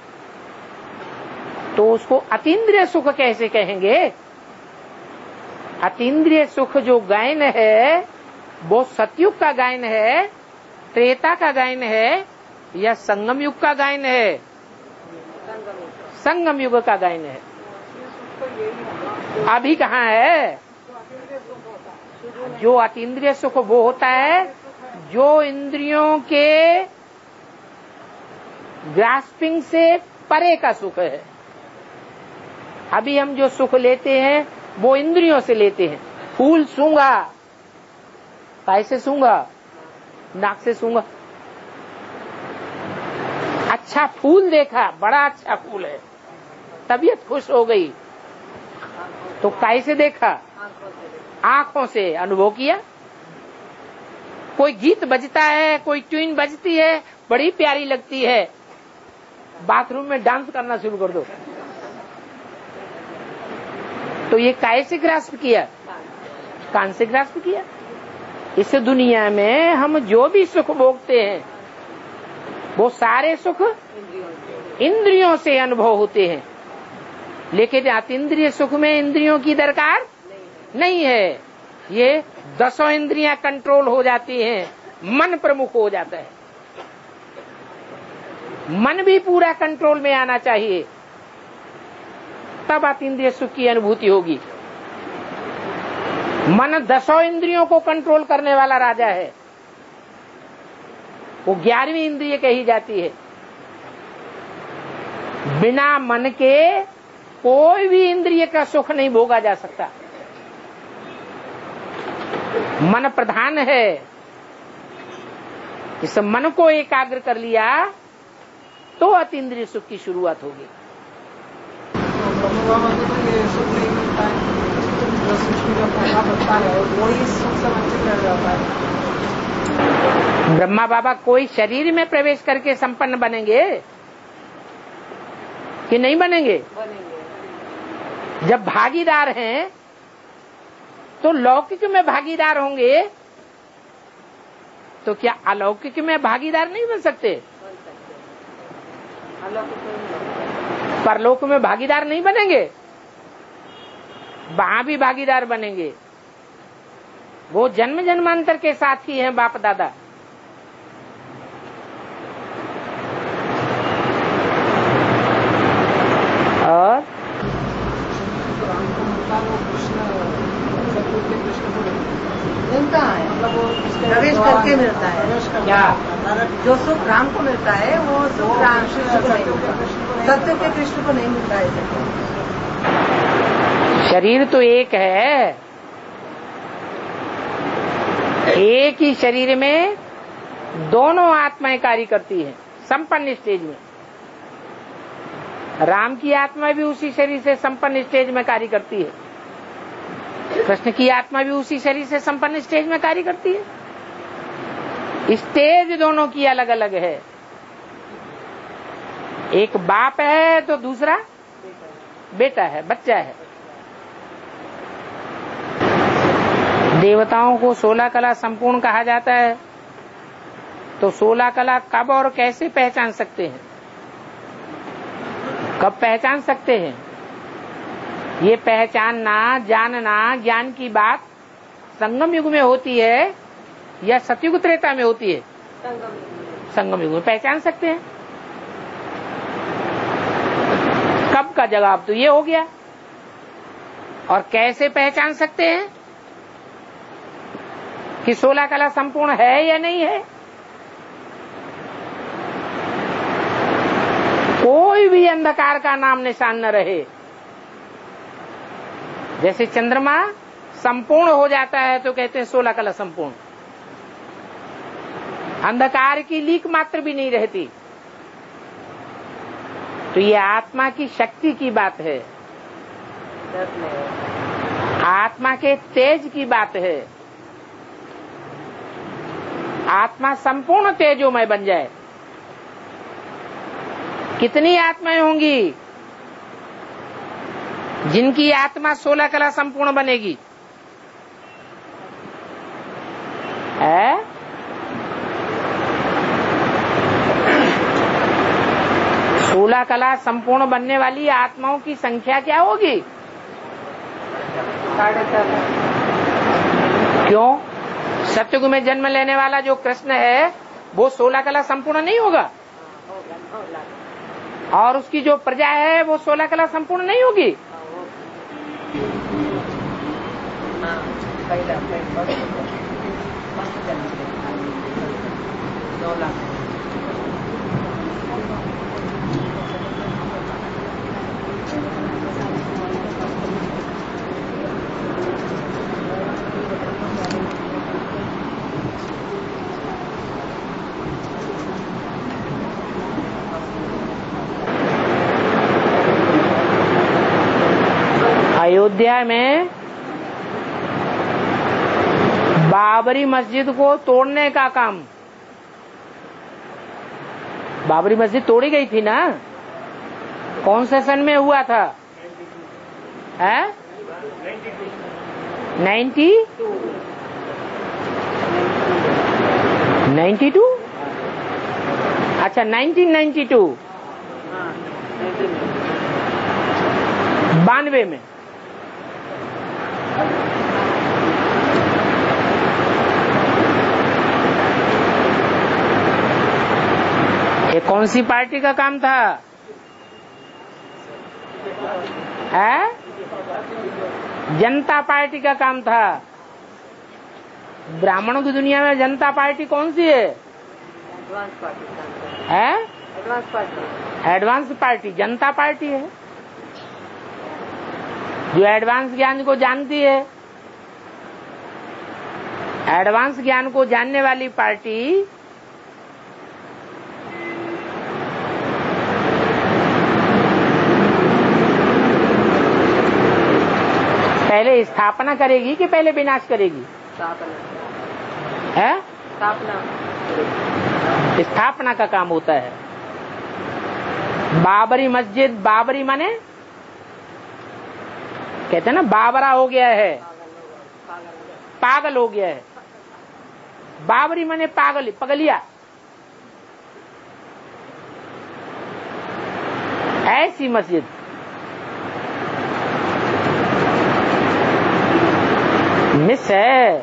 तो उसको अतीन्द्रिय सुख कैसे कहेंगे? अतीन्द्रिय सुख जो गायन है वो सतयुग का गायन है, त्रेता का गायन है या संगम युग का गायन है? संगम युग का गायन है। अभी कहाँ है? जो अतीन्द्रिय सुख वो होता है जो इंद्रियों के ग्रास्पिंग से परे का सुख है। अभी हम जो सुख लेते हैं वो इंद्रियों से लेते हैं। फूल सूंघा, कैसे सूंघा? नाक से सूंघा। अच्छा फूल देखा, बड़ा अच्छा फूल है, तबीयत खुश हो गई, तो कैसे देखा? आंखों से अनुभव किया। कोई गीत बजता है, कोई ट्यून बजती है, बड़ी प्यारी लगती है, बाथरूम में डांस करना शुरू कर दो, तो ये कैसे ग्रास्प किया? कान से ग्रास्प किया। इस दुनिया में हम जो भी सुख भोगते हैं वो सारे सुख इंद्रियों से अनुभव होते हैं, लेकिन अतीन्द्रिय सुख में इंद्रियों की दरकार नहीं है। ये दसों इंद्रियां कंट्रोल हो जाती हैं, मन प्रमुख हो जाता है। मन भी पूरा कंट्रोल में आना चाहिए, तब अतीन्द्रिय सुख की अनुभूति होगी। मन दसों इंद्रियों को कंट्रोल करने वाला राजा है, वो ग्यारहवीं इंद्रिय कही जाती है। बिना मन के कोई भी इंद्रिय का सुख नहीं भोगा जा सकता। मन प्रधान है। इस मन को एकाग्र कर लिया तो अतीन्द्रिय सुख की शुरुआत होगी। ब्रह्मा बाबा कोई शरीर में प्रवेश करके संपन्न बनेंगे कि नहीं बनेंगे? बनेंगे। जब भागीदार हैं तो लौकिक में भागीदार होंगे, तो क्या अलौकिक में भागीदार नहीं बन सकते? परलोक में भागीदार नहीं बनेंगे? वहां भी भागीदार बनेंगे। वो जन्म जन्मांतर के साथी हैं, बाप दादा। और मिलता है, प्रवेश करके मिलता है। क्या जो सुख राम को मिलता है वो सुख राम कृष्ण को नहीं मिलता, सत्य के कृष्ण को नहीं मिलता है। शरीर तो एक है, एक ही शरीर में दोनों आत्माएं कार्य करती हैं संपन्न स्टेज में। राम की आत्मा भी उसी शरीर से संपन्न स्टेज में कार्य करती है, कृष्ण की आत्मा भी उसी शरीर से संपन्न स्टेज में कार्य करती है। स्टेज दोनों की अलग अलग है। एक बाप है तो दूसरा बेटा है, बच्चा है। देवताओं को सोलह कला संपूर्ण कहा जाता है, तो सोलह कला कब और कैसे पहचान सकते हैं? कब पहचान सकते हैं? ये पहचानना, जानना, ज्ञान की बात संगम युग में होती है या सतयुग त्रेता में होती है? संगम युग में पहचान सकते हैं। कब का जवाब तो ये हो गया। और कैसे पहचान सकते हैं कि सोलह कला संपूर्ण है या नहीं है? कोई भी अंधकार का नाम निशान न रहे। जैसे चंद्रमा संपूर्ण हो जाता है तो कहते हैं सोलह कला संपूर्ण, अंधकार की लीक मात्र भी नहीं रहती। तो ये आत्मा की शक्ति की बात है, आत्मा के तेज की बात है। आत्मा संपूर्ण तेजोमय बन जाए। कितनी आत्माएं होंगी जिनकी आत्मा सोलह कला संपूर्ण बनेगी? है? सोलह कला संपूर्ण बनने वाली आत्माओं की संख्या क्या होगी? क्यों? सतयुग में जन्म लेने वाला जो कृष्ण है वो सोलह कला संपूर्ण नहीं होगा, और उसकी जो प्रजा है वो सोलह कला संपूर्ण नहीं होगी। अयोध्या में बाबरी मस्जिद को तोड़ने का काम, बाबरी मस्जिद तोड़ी गई थी ना, कौन से सन में हुआ था? है? Ninety ninety two? अच्छा, नाइनटीन नाइन्टी टू, बानवे में। ये कौन सी पार्टी का काम था? है? जनता पार्टी का काम था। ब्राह्मणों की दुनिया में जनता पार्टी कौन सी है? एडवांस पार्टी है? Advance party advance party Janata party है, जो एडवांस ज्ञान को जानती है। एडवांस ज्ञान को जानने वाली पार्टी पहले स्थापना करेगी कि पहले विनाश करेगी? स्थापना है? स्थापना स्थापना का काम होता है। बाबरी मस्जिद, बाबरी माने कहते हैं ना बाबरा हो गया है, पागल हो गया है। बाबरी माने पागल, पगलिया। ऐसी मस्जिद मिस है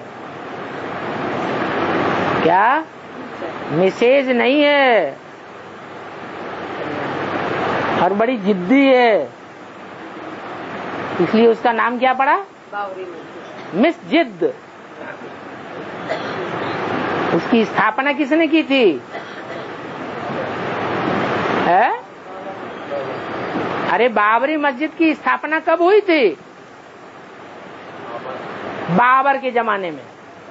क्या? मिसेज नहीं है, और बड़ी जिद्दी है, इसलिए उसका नाम क्या पड़ा? मिस जिद। उसकी स्थापना किसने की थी? है? अरे बाबरी मस्जिद की स्थापना कब हुई थी? बाबर के जमाने में।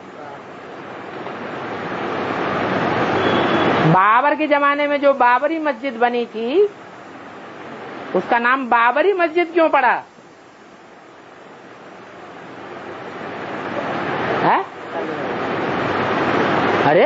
बाबर के जमाने में जो बाबरी मस्जिद बनी थी उसका नाम बाबरी मस्जिद क्यों पड़ा? है? अरे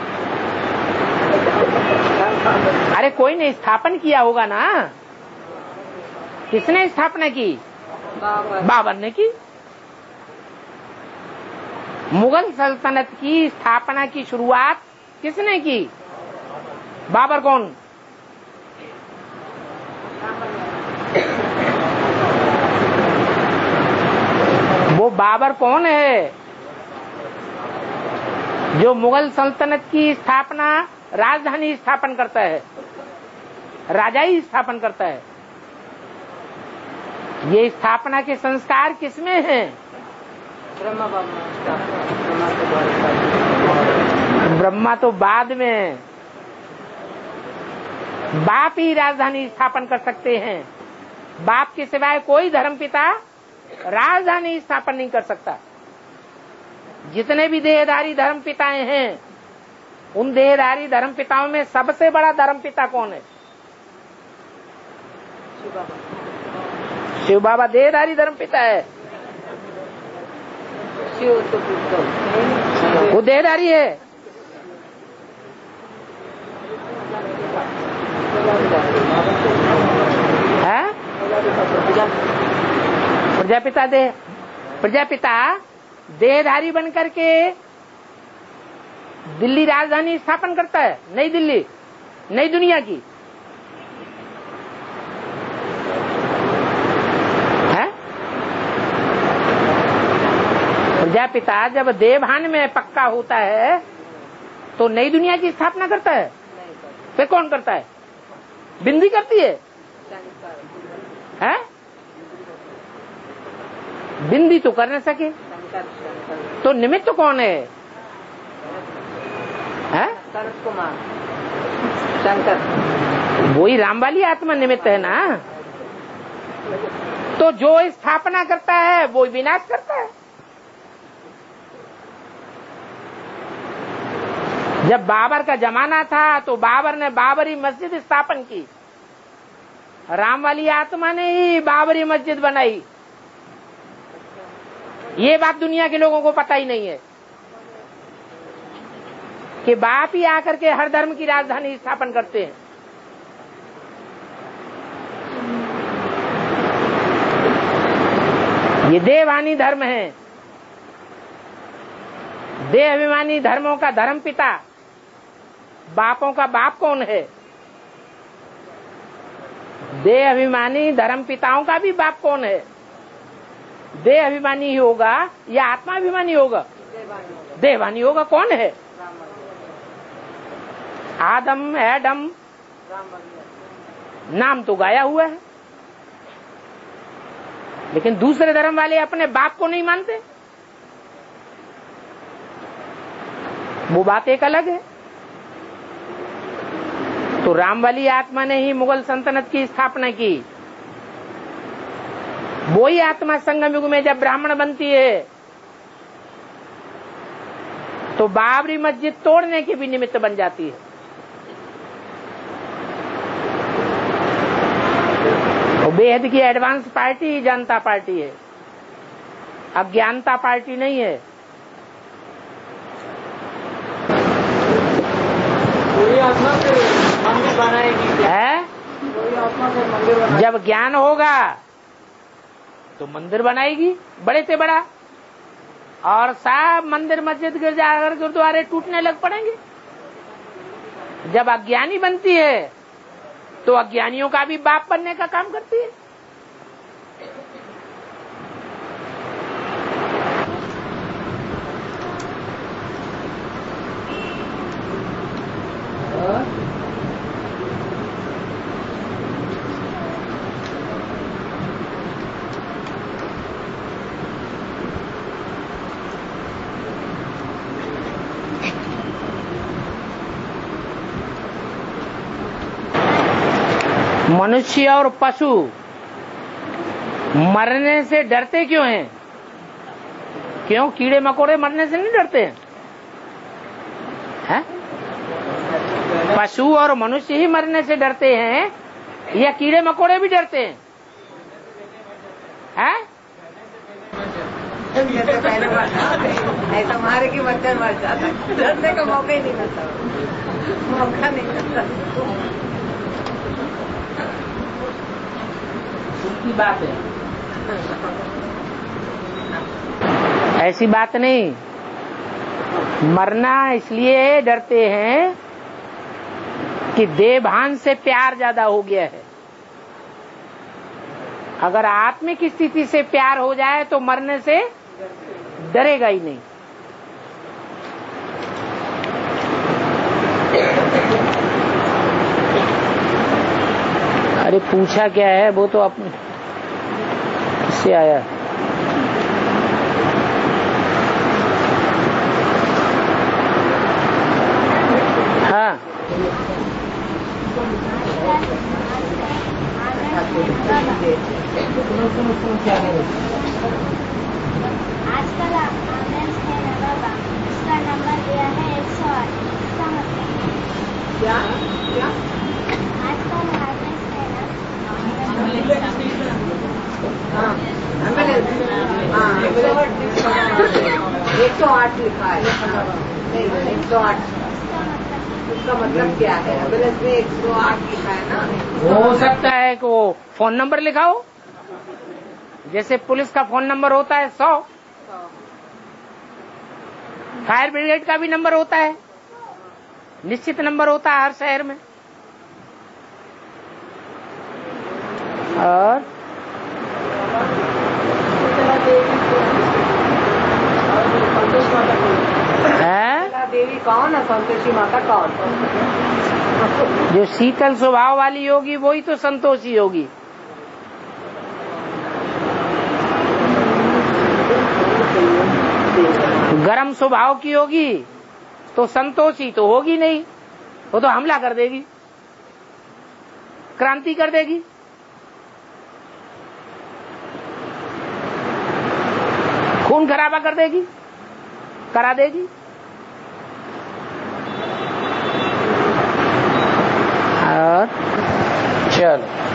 अरे कोई ने स्थापन किया होगा ना। किसने स्थापना की? बाबर बाबर ने की। मुगल सल्तनत की स्थापना की शुरुआत किसने की? बाबर कौन? वो बाबर कौन है जो मुगल सल्तनत की स्थापना, राजधानी स्थापन करता है, राजा ही स्थापन करता है? ये स्थापना के संस्कार किसमें हैं? ब्रह्मा बाबा, ब्रह्मा तो बाद में, बाप ही राजधानी स्थापन कर सकते हैं। बाप के सिवाय कोई धर्मपिता राजधानी स्थापन नहीं कर सकता। जितने भी देहधारी धर्मपिताएं हैं, उन देहधारी धर्मपिताओं में सबसे बड़ा धर्मपिता कौन है? शिव बाबा। शिव बाबा देहधारी धर्मपिता है। शिव तो वो देहधारी है। है? प्रजापिता दे प्रजापिता देहधारी बनकर के दिल्ली राजधानी स्थापन करता है, नई दिल्ली, नई दुनिया की। है? प्रजापिता जब देवभान में पक्का होता है तो नई दुनिया की स्थापना करता है। फिर कौन करता है? बिंदी करती है। है? बिंदी तो कर न सके, तो निमित्त कौन है? है? कुमार शंकर। वही राम वाली आत्मा निमित्त है ना। तो जो स्थापना करता है वो विनाश करता है। जब बाबर का जमाना था तो बाबर ने बाबरी मस्जिद स्थापन की। राम वाली आत्मा ने ही बाबरी मस्जिद बनाई। ये बात दुनिया के लोगों को पता ही नहीं है कि बाप ही आकर के हर धर्म की राजधानी स्थापन करते हैं। ये देवानी धर्म है। देह अभिमानी धर्मों का धर्म पिता, बापों का बाप कौन है? देह अभिमानी धर्म पिताओं का भी बाप कौन है? देह अभिमानी ही होगा या आत्मा अभिमानी होगा? देवानी होगा। कौन है? आदम एडम नाम तो गाया हुआ है, लेकिन दूसरे धर्म वाले अपने बाप को नहीं मानते। वो बात एक अलग है। तो राम वाली आत्मा ने ही मुगल सल्तनत की स्थापना की। वो ही आत्मा संगम युग में जब ब्राह्मण बनती है तो बाबरी मस्जिद तोड़ने की भी निमित्त बन जाती है। वो बेहद की एडवांस पार्टी जनता पार्टी है, अज्ञानता पार्टी नहीं है। कोई आत्मा से मंदिर बनाएगी है? कोई आत्मा से मंदिर बनाएगी। जब ज्ञान होगा तो मंदिर बनाएगी, बड़े से बड़ा, और सब मंदिर मस्जिद गिरजाघर गुरुद्वारे टूटने लग पड़ेंगे। जब अज्ञानी बनती है तो अज्ञानियों का भी बाप बनने का काम करती है। मनुष्य और पशु मरने से डरते क्यों हैं? क्यों? कीड़े मकोड़े मरने से नहीं डरते हैं, है? पशु और मनुष्य ही मरने से डरते हैं या कीड़े मकोड़े भी डरते हैं? है? पहले मर जाते ऐसा मारे की मच्छर मर जाता, डरने का मौका ही नहीं मिलता, मौका नहीं मिलता। उसकी बात है, ऐसी बात नहीं। मरना इसलिए डरते हैं कि देवभान से प्यार ज्यादा हो गया है। अगर आत्मिक स्थिति से प्यार हो जाए तो मरने से डरेगा ही नहीं। अरे पूछा क्या है वो तो अपने इससे आया। हाँ आजकल आनंद है ना बाबा, इसका नंबर दिया है एक सौ आठ। इसका मतलब क्या क्या आजकल आनंद है ना हाँ एम्बुलेंस हाँ एम्बुलेंस एक सौ आठ लिखा है। नहीं एक सौ आठ उसका मतलब क्या है? एम्बुलेंस में एक सौ आठ लिखा है ना। हो सकता है कि वो फोन नंबर लिखा हो, जैसे पुलिस का फोन नंबर होता है सौ, फायर ब्रिगेड का भी नंबर होता है, निश्चित नंबर होता है हर शहर में। और है देवी कौन है? संतोषी माता कौन? जो शीतल स्वभाव वाली होगी वही तो संतोषी होगी। गरम स्वभाव की होगी तो संतोषी तो होगी नहीं, वो तो हमला कर देगी, क्रांति कर देगी। खून खराबा कर देगी, करा देगी। और चलो